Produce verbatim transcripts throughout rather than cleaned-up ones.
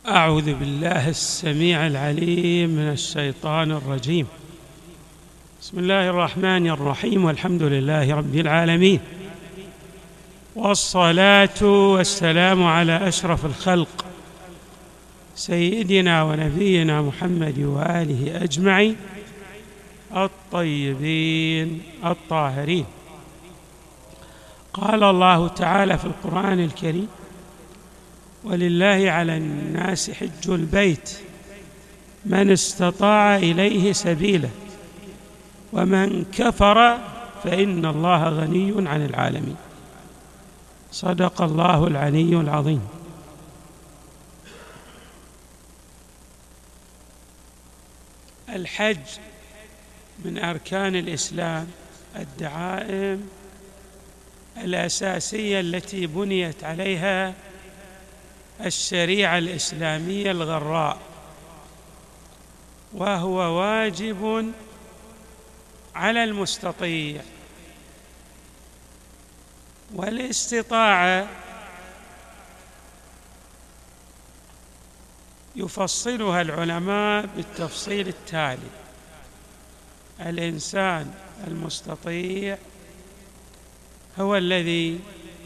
أعوذ بالله السميع العليم من الشيطان الرجيم. بسم الله الرحمن الرحيم، والحمد لله رب العالمين، والصلاة والسلام على أشرف الخلق سيدنا ونبينا محمد وآله أجمعين الطيبين الطاهرين. قال الله تعالى في القرآن الكريم: ولله على الناس حج البيت من استطاع إليه سبيلا ومن كفر فإن الله غني عن العالمين. صدق الله العلي العظيم. الحج من أركان الإسلام الدعائم الأساسية التي بنيت عليها الشريعة الإسلامية الغراء، وهو واجب على المستطيع، والاستطاعة يفصلها العلماء بالتفصيل التالي: الإنسان المستطيع هو الذي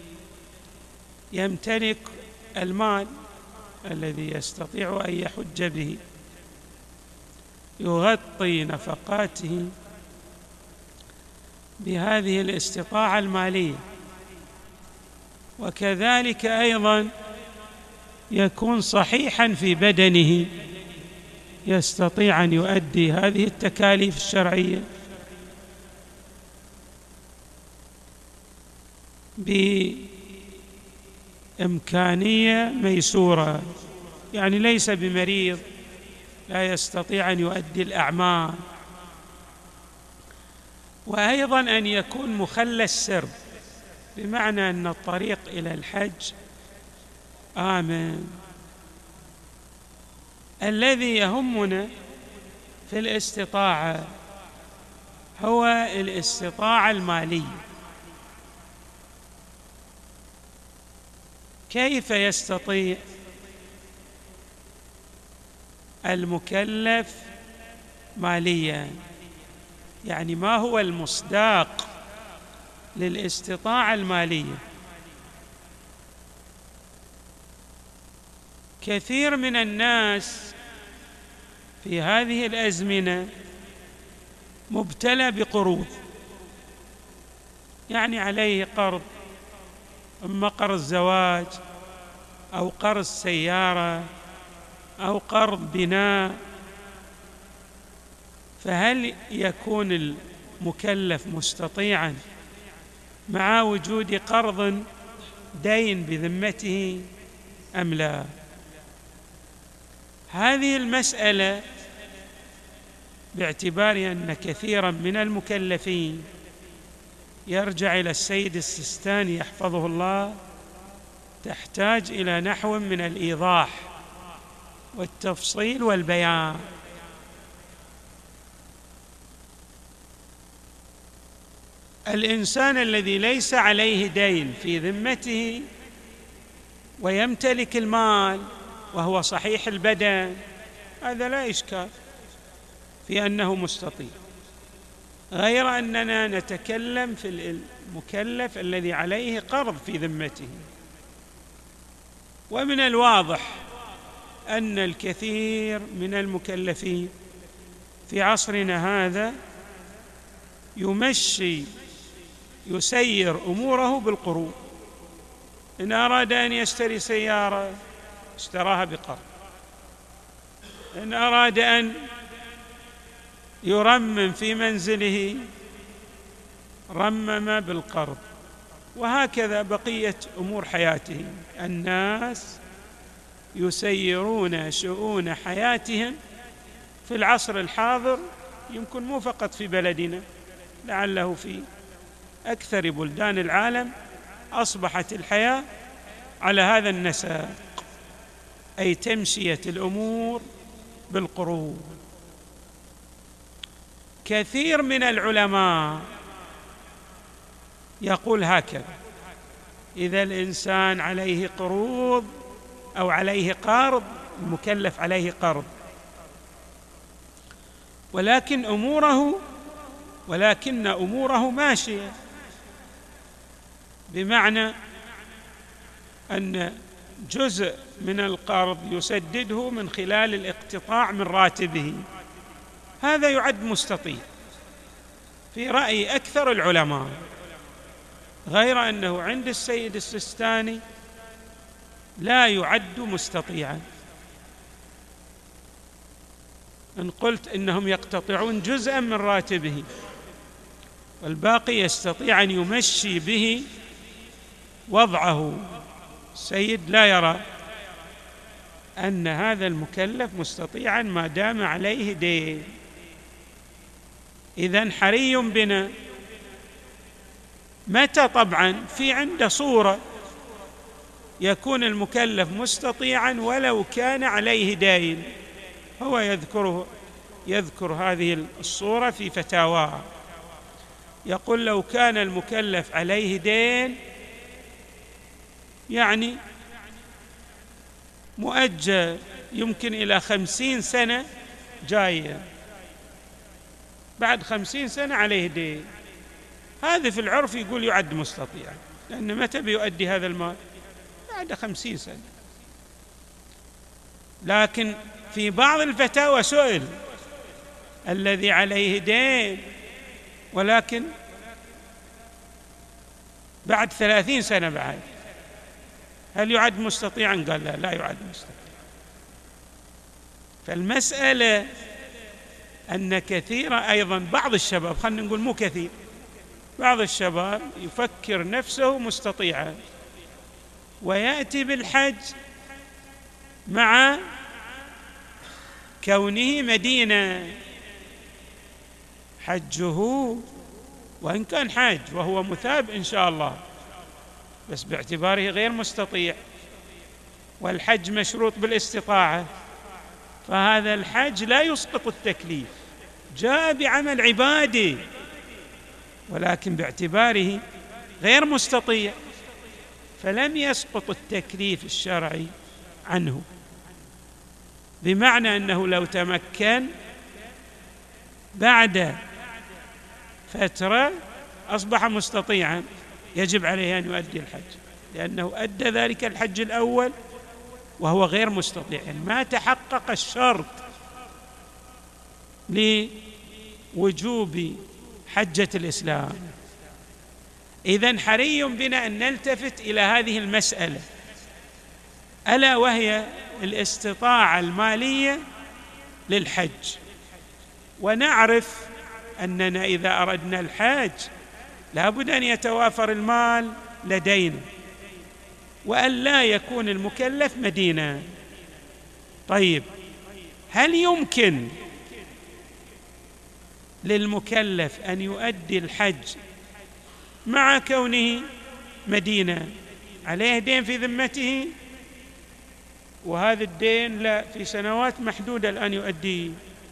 يمتلك المال الذي يستطيع أن يحج به، يغطي نفقاته بهذه الاستطاعة المالية، وكذلك أيضاً يكون صحيحاً في بدنه، يستطيع أن يؤدي هذه التكاليف الشرعية بإمكانية ميسورة، يعني ليس بمريض لا يستطيع أن يؤدي الأعمال، وأيضاً أن يكون مخلى السرب، بمعنى أن الطريق إلى الحج آمن. الذي يهمنا في الاستطاعة هو الاستطاعة المالية. كيف يستطيع المكلف مالياً؟ يعني ما هو المصداق للاستطاعة المالية؟ كثير من الناس في هذه الأزمنة مبتلى بقروض، يعني عليه قرض، إما قرض زواج أو قرض سيارة أو قرض بناء. فهل يكون المكلف مستطيعاً مع وجود قرض دين بذمته أم لا؟ هذه المسألة باعتبار أن كثيراً من المكلفين يرجع إلى السيد السيستاني يحفظه الله، تحتاج إلى نحو من الإيضاح والتفصيل والبيان. الإنسان الذي ليس عليه دين في ذمته ويمتلك المال وهو صحيح البدن، هذا لا إشكال في أنه مستطيع، غير أننا نتكلم في المكلف الذي عليه قرض في ذمته. ومن الواضح أن الكثير من المكلفين في عصرنا هذا يمشي يسير أموره بالقروض. إن أراد أن يشتري سيارة اشتراها بقرض، إن أراد أن يرمم في منزله رمم بالقرض، وهكذا بقية أمور حياته. الناس يسيرون شؤون حياتهم في العصر الحاضر، يمكن مو فقط في بلدنا، لعله في أكثر بلدان العالم أصبحت الحياة على هذا النسق، أي تمشية الأمور بالقروض. كثير من العلماء يقول هكذا: إذا الإنسان عليه قروض أو عليه قرض المكلف عليه قرض، ولكن أموره ولكن أموره ماشية، بمعنى أن جزء من القرض يسدده من خلال الاقتطاع من راتبه، هذا يعد مستطيع في رأي أكثر العلماء، غير أنه عند السيد السيستاني لا يعد مستطيعا. إن قلت إنهم يقتطعون جزءا من راتبه والباقي يستطيع أن يمشي به وضعه، السيد لا يرى أن هذا المكلف مستطيعا ما دام عليه دين. إذن حري بنا متى؟ طبعا في عنده صورة يكون المكلف مستطيعا ولو كان عليه دين، هو يذكره يذكر هذه الصورة في فتاواه، يقول لو كان المكلف عليه دين يعني مؤجل يمكن إلى خمسين سنة جاية، بعد خمسين سنة عليه دين، هذا في العرف يقول يعد مستطيعا، لأن متى بيؤدي هذا المال؟ بعد خمسين سنة. لكن في بعض الفتاوى سئل الذي عليه دين ولكن بعد ثلاثين سنة بعد، هل يعد مستطيعا؟ قال لا، لا يعد مستطيعا. فالمسألة أن كثيرا أيضا بعض الشباب، خلينا نقول مو كثير، بعض الشباب يفكر نفسه مستطيعا ويأتي بالحج مع كونه مدينة، حجه وإن كان حاج وهو مثاب إن شاء الله بس باعتباره غير مستطيع، والحج مشروط بالاستطاعة، فهذا الحج لا يسقط التكليف، جاء بعمل عبادي ولكن باعتباره غير مستطيع فلم يسقط التكليف الشرعي عنه، بمعنى أنه لو تمكن بعد فترة أصبح مستطيعا يجب عليه أن يؤدي الحج، لأنه أدى ذلك الحج الأول وهو غير مستطيع، يعني ما تحقق الشرط لوجوب حجة الإسلام. إذن حري بنا أن نلتفت إلى هذه المسألة، ألا وهي الاستطاعة المالية للحج، ونعرف أننا إذا أردنا الحج لابد أن يتوافر المال لدينا وأن لا يكون المكلف مدينة. طيب، هل يمكن للمكلف أن يؤدي الحج مع كونه مدينة عليه دين في ذمته وهذا الدين لا في سنوات محدودة الآن يؤديه؟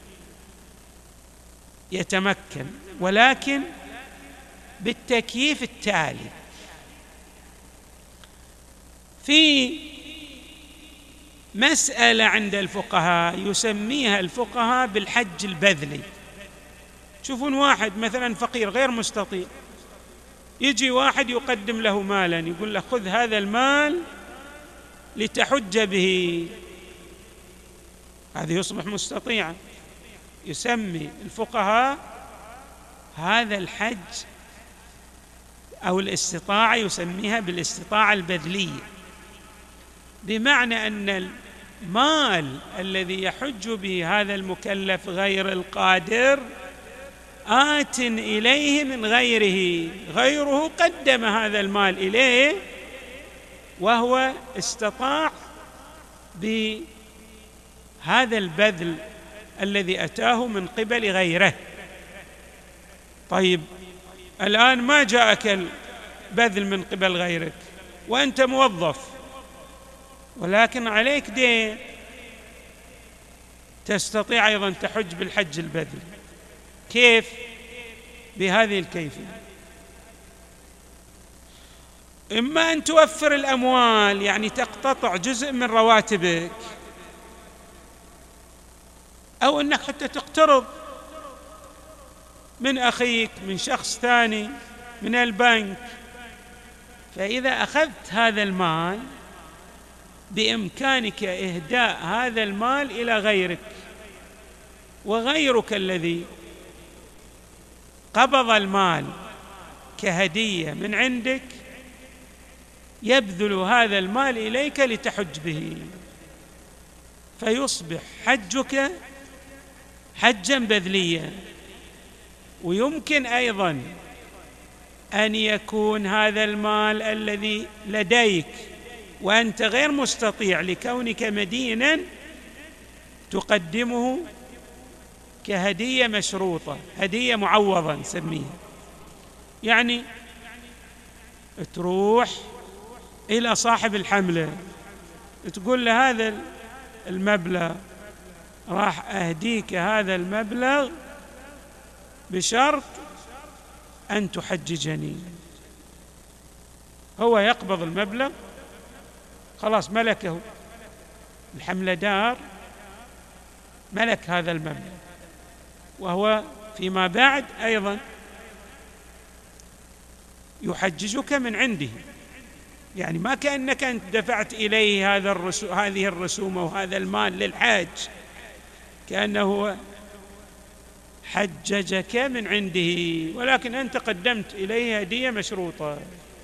يتمكن، ولكن بالتكييف التالي: في مسألة عند الفقهاء يسميها الفقهاء بالحج البذلي. تشوفون واحد مثلا فقير غير مستطيع، يجي واحد يقدم له مالا، يقول له خذ هذا المال لتحج به، هذا يصبح مستطيعا. يسمي الفقهاء هذا الحج أو الاستطاعة يسميها بالاستطاعة البذلية، بمعنى أن المال الذي يحج به هذا المكلف غير القادر آت إليه من غيره، غيره قدم هذا المال إليه وهو استطاع بهذا البذل الذي أتاه من قبل غيره. طيب، الآن ما جاءك البذل من قبل غيرك وأنت موظف ولكن عليك دين، تستطيع أيضا تحج بالحج البذل. كيف؟ بهذه الكيفية: إما أن توفر الأموال، يعني تقتطع جزء من رواتبك أو أنك حتى تقترض من أخيك، من شخص ثاني، من البنك. فإذا أخذت هذا المال بإمكانك إهداء هذا المال إلى غيرك، وغيرك الذي قبض المال كهدية من عندك يبذل هذا المال إليك لتحج به، فيصبح حجك حجا بذليا. ويمكن أيضا أن يكون هذا المال الذي لديك وأنت غير مستطيع لكونك مدينا تقدمه كهدية مشروطة، هدية معوضة نسميها. يعني تروح إلى صاحب الحملة تقول له هذا المبلغ راح أهديك هذا المبلغ بشرط أن تحججني. هو يقبض المبلغ، خلاص ملكه الحملة دار، ملك هذا المبلغ، وهو فيما بعد أيضا يحججك من عنده. يعني ما كأنك أنت دفعت إليه هذا الرسو هذه الرسوم وهذا المال للحاج، كأنه حججك من عنده، ولكن أنت قدمت إليه هدية مشروطة.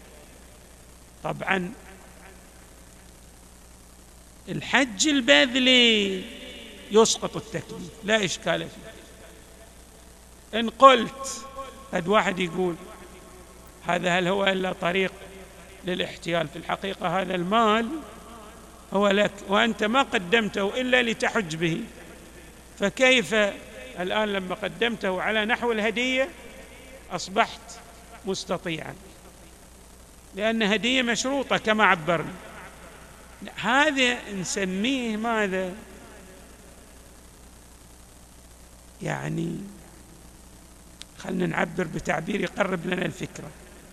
طبعا الحج البذلي يسقط التكليف، لا إشكال فيه. إن قلت قد واحد يقول هذا هل هو إلا طريق للاحتيال؟ في الحقيقة هذا المال هو لك وأنت ما قدمته إلا لتحج به، فكيف الآن لما قدمته على نحو الهدية أصبحت مستطيعا؟ لأن هدية مشروطة كما عبرنا. هذا نسميه ماذا؟ يعني خلنا نعبر بتعبير يقرب لنا الفكرة،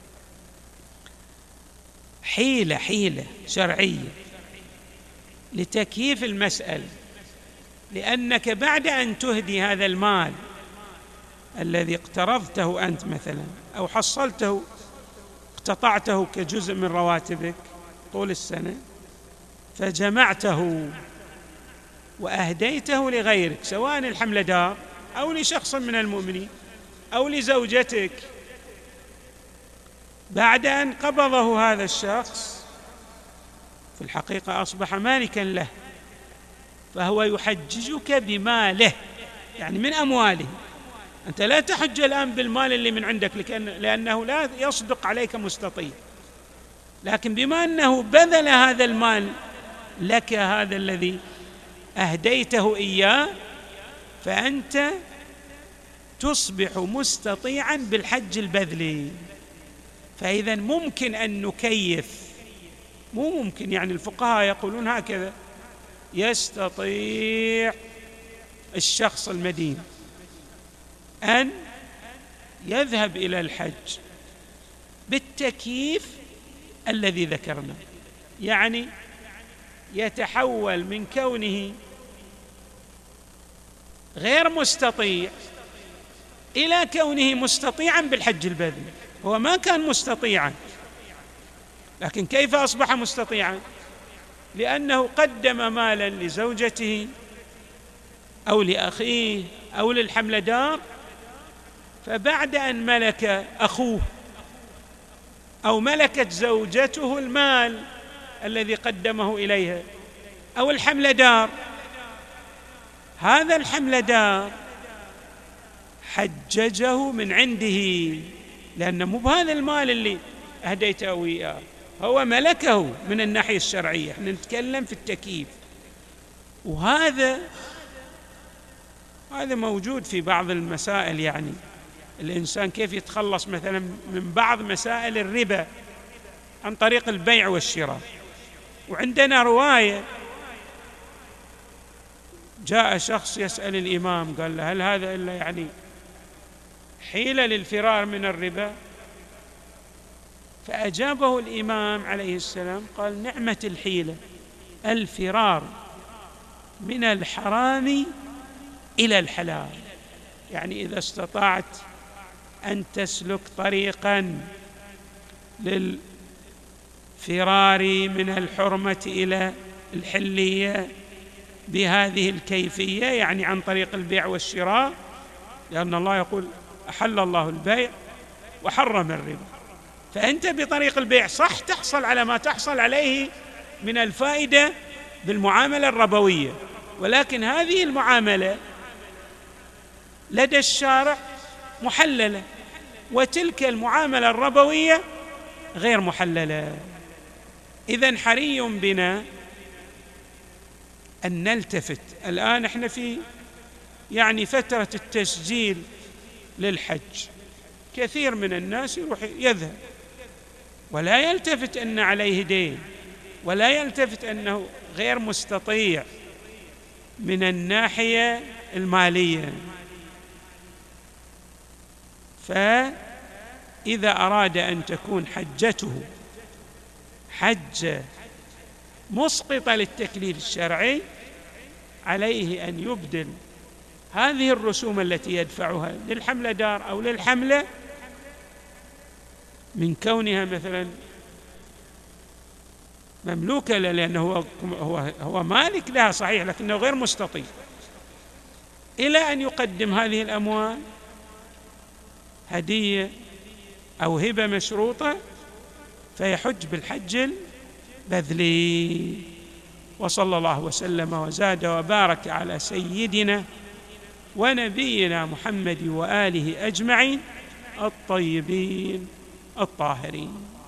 حيلة حيلة شرعية لتكييف المسألة. لأنك بعد أن تهدي هذا المال الذي اقترضته أنت مثلا، أو حصلته اقتطعته كجزء من رواتبك طول السنة، فجمعته وأهديته لغيرك، سواء الحملة دار أو لشخص من المؤمنين أو لزوجتك، بعد أن قبضه هذا الشخص في الحقيقة أصبح مالكا له، فهو يحججك بماله، يعني من أمواله. أنت لا تحج الآن بالمال اللي من عندك لأنه لا يصدق عليك مستطيع، لكن بما أنه بذل هذا المال لك، هذا الذي أهديته إياه، فأنت تصبح مستطيعا بالحج البذلي. فإذا ممكن أن نكيف، مو ممكن، يعني الفقهاء يقولون هكذا: يستطيع الشخص المدين أن يذهب إلى الحج بالتكييف الذي ذكرنا، يعني يتحول من كونه غير مستطيع إلى كونه مستطيعا بالحج البذلي. هو ما كان مستطيعا، لكن كيف أصبح مستطيعا؟ لأنه قدم مالا لزوجته أو لأخيه أو للحمل دار، فبعد أن ملك أخوه أو ملكت زوجته المال الذي قدمه إليها أو الحمل دار، هذا الحمل دار حججه من عنده، لأنه مو بهذا المال اللي أهديته إياه، هو ملكه من الناحية الشرعية. احنا نتكلم في التكييف، وهذا هذا موجود في بعض المسائل. يعني الإنسان كيف يتخلص مثلا من بعض مسائل الربا عن طريق البيع والشراء. وعندنا رواية جاء شخص يسأل الإمام، قال له: هل هذا إلا يعني حيلة للفرار من الربا؟ فأجابه الإمام عليه السلام قال: نعمة الحيلة الفرار من الحرام إلى الحلال. يعني إذا استطعت أن تسلك طريقاً للفرار من الحرمة إلى الحلية بهذه الكيفية، يعني عن طريق البيع والشراء، لأن الله يقول أحل الله البيع وحرم الربا، فأنت بطريق البيع صح تحصل على ما تحصل عليه من الفائدة بالمعاملة الربوية، ولكن هذه المعاملة لدى الشارع محللة، وتلك المعاملة الربوية غير محللة. إذن حري بنا أن نلتفت. الآن احنا في يعني فترة التسجيل للحج، كثير من الناس يروح يذهب ولا يلتفت أن عليه دين، ولا يلتفت أنه غير مستطيع من الناحية المالية. فإذا أراد أن تكون حجته حجة مسقطة للتكليف الشرعي، عليه أن يبدل هذه الرسوم التي يدفعها للحملة دار أو للحملة من كونها مثلا مملوكة له، لأنه هو, هو, هو مالك لها صحيح لكنه غير مستطيع، إلى أن يقدم هذه الأموال هدية أو هبة مشروطة فيحج بالحج البذلي. وصلى الله وسلم وزاد وبارك على سيدنا ونبينا محمد وآله أجمعين الطيبين الطاهرين.